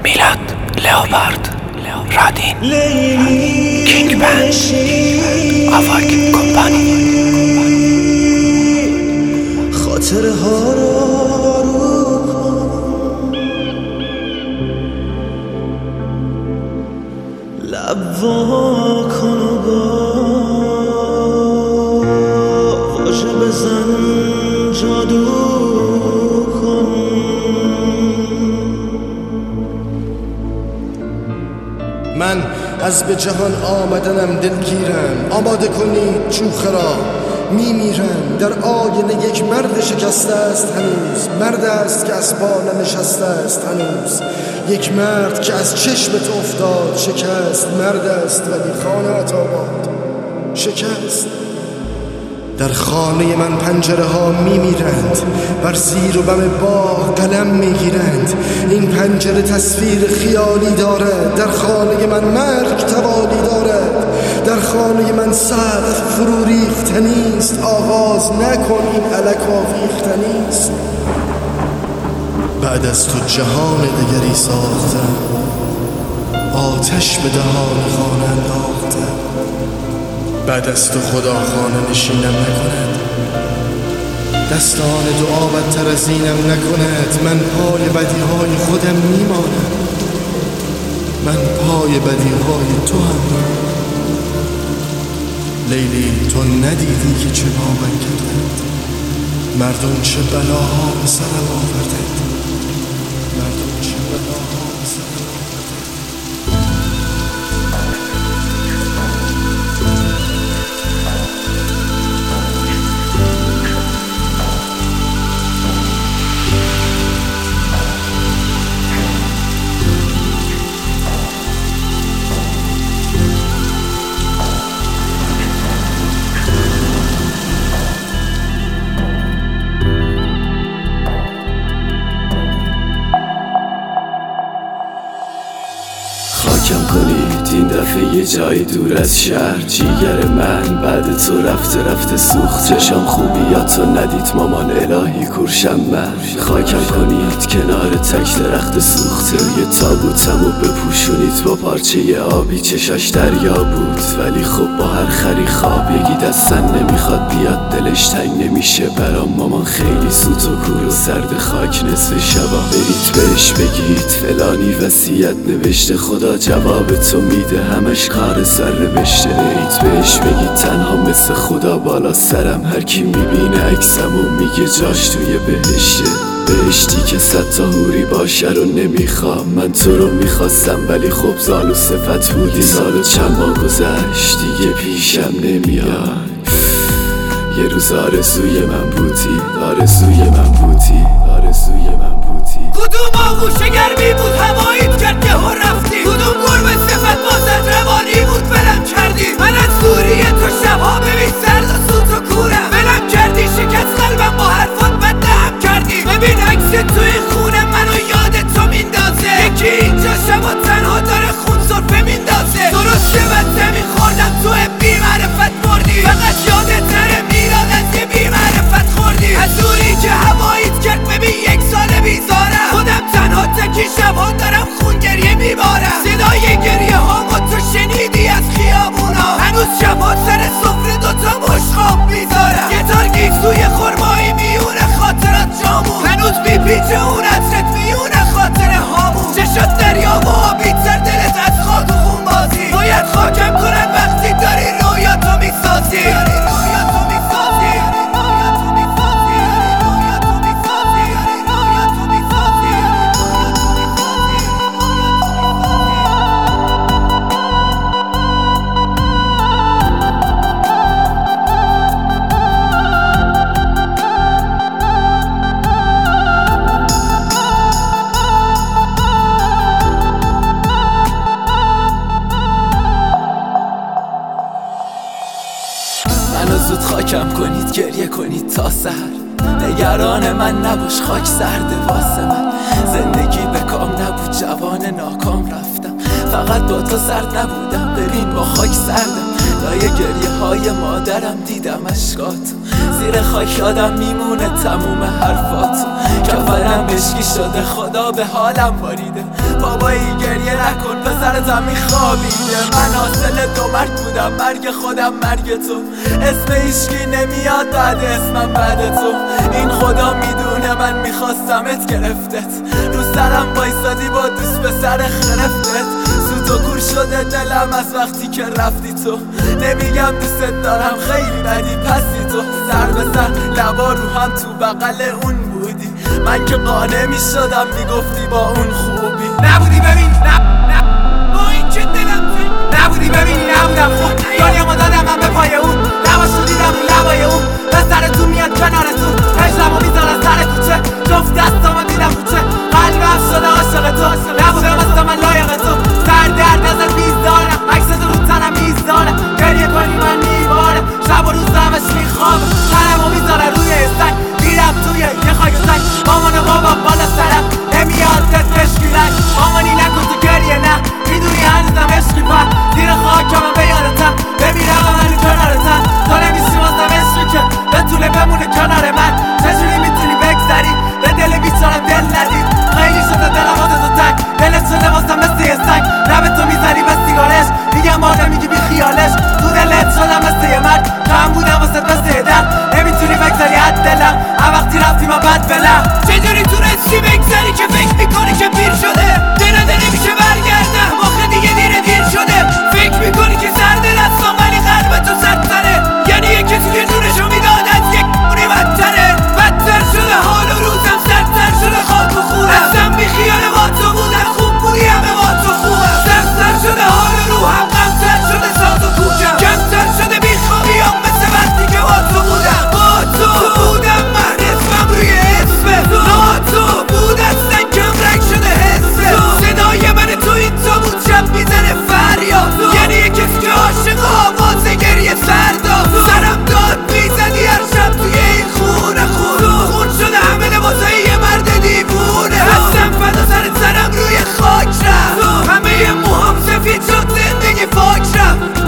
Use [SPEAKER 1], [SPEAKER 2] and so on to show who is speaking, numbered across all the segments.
[SPEAKER 1] میلاد لئوپارد رادین کینگ بند آواک کمپانی
[SPEAKER 2] خاطره ها لب وا کن و واژه بزن جادو کن. من از به جهان آمدنم دلگیرم، آماده کنید جوخه را میمیرم. در آینه یک مرد شکسته است هنوز، مرد است که از پا ننشسته است هنوز. یک مرد که از چشمت افتاد شکست، مرد است ولی خانه‌ات آباد شکست. در خانه من پنجره ها میمیرند، بر زیر و بم باغ قلم میگیرند. این پنجره تصویر خیالی دارد، در خانه من مرگ توالی دارد. در خانه من سقف فرو ریختنیست، آغاز نکن این الک آویختنیست. بعد از تو جهان دگری ساختم، آتش به دهان خانه انداختم. بعد از تو خدا خانه نشینم نکند، دستان دعا بدتر از اینم نکند. من پای بدیهای خودم میمانم، من پای بدیهای تو هم. لیلی تو ندیدی که چه با من کردند، مردم چه بلاها به سرم آوردند، مردم چه بلاها به سرم آوردند.
[SPEAKER 3] کم کنید این دفعه یه جای دور از شهر. جیگر من بعد تو رفته سوخت. چشم خوبیاتو ندید مامان الهی کورشم من. خاکم کنید کنار تک درخت سوخته. یه تابوتمو بپوشونید با پارچه آبی. چشاش دریا بود ولی خب با هر خری خواب. یکی دستن نمیخواد بیاد دلش تنگ نمیشه برام. مامان خیلی سوت و کور و سرد خاک نصف شبا. برید بهش بگید فلانی وصیت نوشته، خدا جواب تو میده همش کار سر نوشته. برید بهش بگید تنها مثل خدا بالا سرم. هر کی میبینه عکسمو میگه جاش توی بهشته. بهشتی که 100 تا حوری باشه رو نمیخوام. من تو رو میخواستم ولی خب زالو صفت بودی. سال و چند ماه گذشت دیگه پیشم نمیاد. یه روز آرزوی من بودی، آرزوی من بودی، آرزوی من بودی.
[SPEAKER 4] کدوم آغوش گرمی بود هواییت کرد که هر رفتی. کدوم گربه صفت بازت روانی بود ولم کردی. من از دوری تو شبها ببین سرد و سوت و کورم. ولم کردی شکست قلبم با حرفات بدهم کردی. ببین عکس توی خونه منو یاد تو میندازه. یکی اینجا شبا تنها داره خون سرفه میندازه. درست که من زمین خوردم تو بی معرفت مردی. فقط یادت نره میلاد از یه بی معرفت خوردی. از دوری که هواییت کرد ببین یک سال بیزارم. خودم تنها تکی شبها دارم خون گریه میبارم. صدای گریه هامو تو شنیدی از خیابونا. هنوز شبها سر سفره دوتا مشخاب میذارم. گیتار گیسوی خرمایی میونه خاطرات جامون. هنوز بی پیچ اون عطرت میونه خاطره هامون. چشات دریا و آبی تر دلت از خاک و خون بازی. باید خاکم کنن وقتی داری رویاتو میسازی.
[SPEAKER 3] زود خاکم کنید گریه کنید تا سحر. نگران من نباش خاک سرده واسه من. زندگی به کام نبود جوان ناکام رفتم. فقط با تو سرد نبودم ببین با خاک سردم. لای گریه های مادرم دیدم اشکات. زیر خاک آدم میمونه تموم حرفاتو. کفنم مشکی شده خدا به حالم باریده. بابایی گریه نکن پسرتم میخوابیده. من حاصل دو مرگ بودم، مرگ خودم مرگ تو. اسم هیچکی نمیاد بعد اسمم بعد تو. این خدا میدونه من میخواستمت گرفتت. رو سرم بایستادی با دوست پسر خرفتت. سوت و کور شده دلم از وقتی که رفتی تو. نمیگم دوستت دارم خیلی بدی پسی تو. سر به سر لبا رو هم تو بغل اون بودی. من که قانع میشدم میگفتی با اون خوبی.
[SPEAKER 4] نبودی ببین نه با این که دلم نبودی ببینی نبودم خوب. دنیامو دادم من به پای اون. لباشو دیدم رو لبای اون. به سر تو میاد کنار تو. هجلمو میذارم سر کوچه. جفت دستامو دیدم کوچه. قلبم شده عاشق تو. نبوده واسه من لایق تو. سر درد ازت بیزارم. عکس تو رو تنم میزارم. گریه کنی من میبارم. شب و روز همش میخوابم. تنمو میذاره روی سنگ. میرم توی یه خاک سنگ. مامان و بابا بالا سرم. نمیاد دست مشکیلک. مامانی نکن تو گریه نه. میدونی هنوزم عشقی پر. زیر خاکم به یادتم. بمیرم من کنارتم. تو نمیشی واسم عشقی که بتونه بمونه کنار من. چجوری میتونی بگذری به دل بیچارم دل ندی. خیلی شده دلم واسه تو تنگ. دلت شده واسم مثل یه سنگ. لب تو میزنی به سیگارش. میگم آره میگی بی خیالش. تو دلت شدم مثل یه مرد. کم بودم واسه مثل یه در. نمیتونی بگذری حد دلم. هر وقتی رفتی من بد بلم. چجوری تونستی بگذری که فکر میکنی که پیر شده. دل نمیشه برگرده. آخه دیگه دیر شده. فکر میکنی که سرد دستان ولی قلب تو سرتره. یعنی یه کسی که جونشو میداد از یک اونی بدتره. بدتر شده حال و روزم سرتر شده خاک و خورم. اصلا بی خیال با تو بودن خوب بودی همه با تو خوبم. سرتر شده حال و روحم غمتر شده ساز و کوچم. کمتر شده بی خوابیام مثل وقتی که با تو بودم. با تو بودم من اسمم روی اسمه. با تو بود اصلا کم رنگ شده حسه. صدای من تو این تو بود شب میزنه فریاد. یعنی یه کسی که عاشق آواز گریه سردا. سرم داد میزنی هر شب توی این خونه. خون شده همه لباسای یه مرد دیوونه. هستم فدا سرم روی خاک رفت. همه موهام سفید شد زندگی فاک رفت.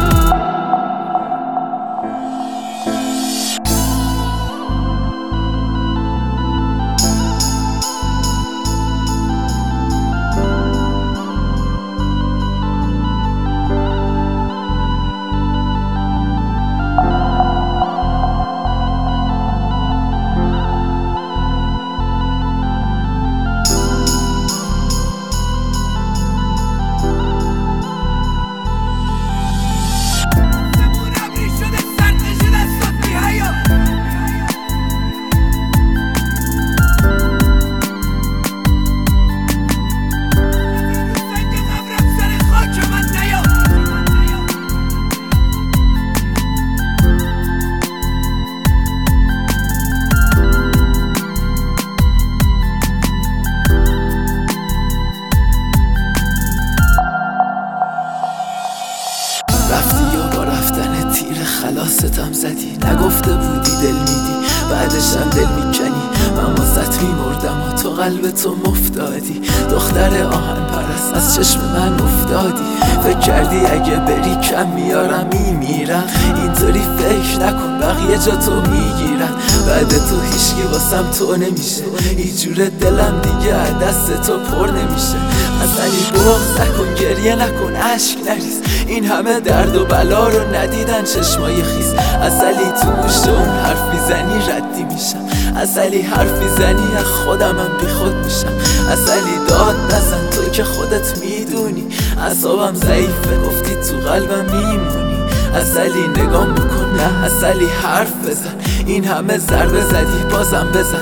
[SPEAKER 3] رفتی یا با رفتن تیر خلاصتم زدی. نگفته بودی دل میدی بعدشم دل میکنی. من واسط میمردم و تو قلب تو مفتادی. دختر آهن پرست از چشم من افتادی. فکر کردی اگه بری کم میارم میمیرم. اینطوری فکر نکن بقیه جا تو میگیرن. بعد تو هیچکی واسم تو نمیشه. اینجوره دلم دیگه دست تو پر نمیشه. اصلی بغض نکن گریه نکن عشق نریز. این همه درد و بلا رو ندیدن چشمای خیس. اصلی تو گوشت اون حرف میزنی ردی میشم. اصلی حرف میزنی از خودمم بی خود میشم. اصلی داد نزن تو که خودت میدونی. اعصابم ضعیفه گفتی تو قلبم میمونی. اصلی نگام بکن نه اصلی حرف بزن. این همه ضربه زدی بازم بزن.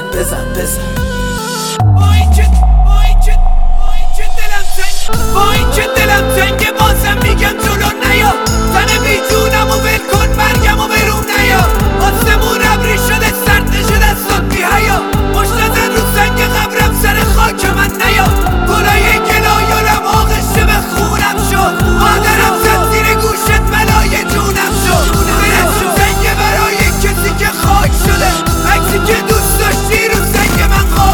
[SPEAKER 4] با این که دلم تنگه بازم میگم جلو نیا. تن بی جونم و ول کن مرگم و برون نیا. آسمون ابری شده سرد شده صد بی حیا. مشت زن رو سنگ قبرم سر خاک من نیا. گلای گلایالم آغشته به خونم شد. مادرم زد زیر گوشت بلای جونم شد. دلم سنگه برای کسی که خاک شده. عکسی که دوست داشتی رو سنگ من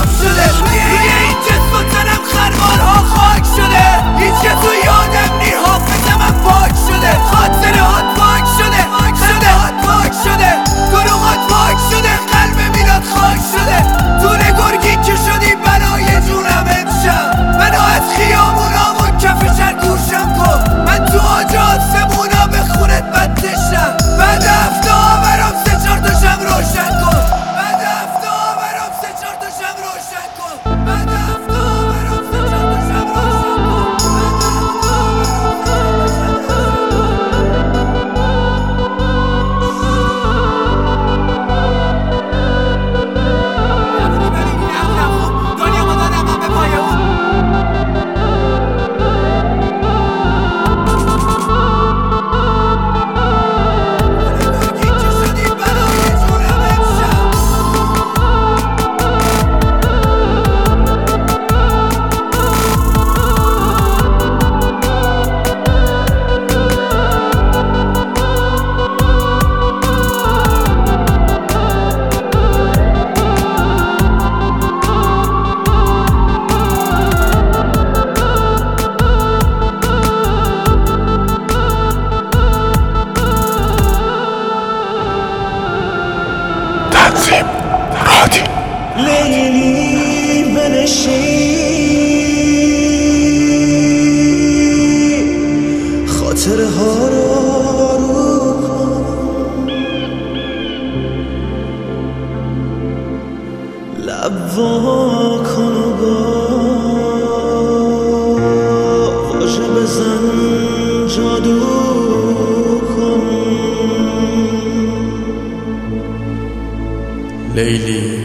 [SPEAKER 2] لیلی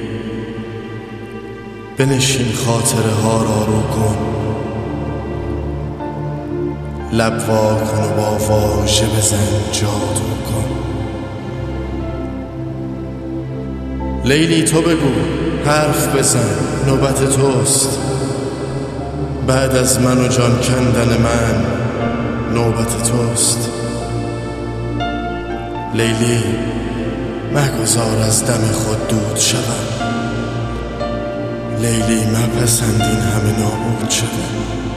[SPEAKER 2] بنشین خاطره ها را رو کن، لب وا کن و با واژه بزن جادو کن. لیلی تو بگو، حرف بزن، نوبت توست. بعد از من و جان کندن من نوبت توست. لیلی مگذار از دم خود دود شوم، لیلی مپسند این همه نابود شدن.